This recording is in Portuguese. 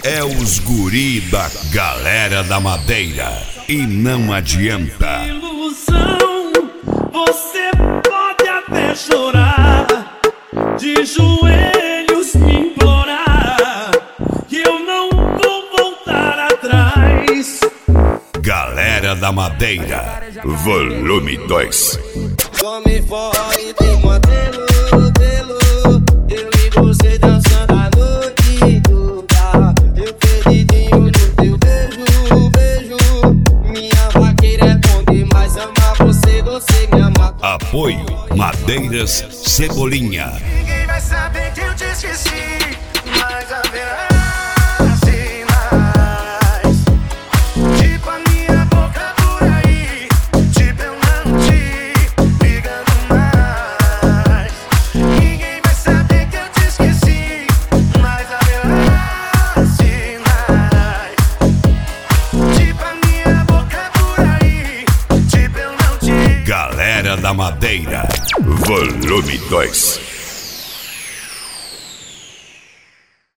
É os guri da Galera da Madeira. E não adianta. Ilusão, você pode até chorar, de joelhos me implorar, que eu não vou voltar atrás. Galera da Madeira, volume 2. Come fora tem modelo, eu e você dançando a noite toda. Eu perdidinho no teu beijo. Minha vaqueira é bom demais, amar você me ama. Apoio Madeiras Cebolinha. Ninguém vai saber que eu te esqueci, mas haverá sinais. Tipo a minha boca por aí, tipo eu não te ligando mais. Ninguém vai saber que eu te esqueci, mas haverá sinais. Tipo a minha boca por aí, tipo eu não te. Galera da Madeira, volume 2.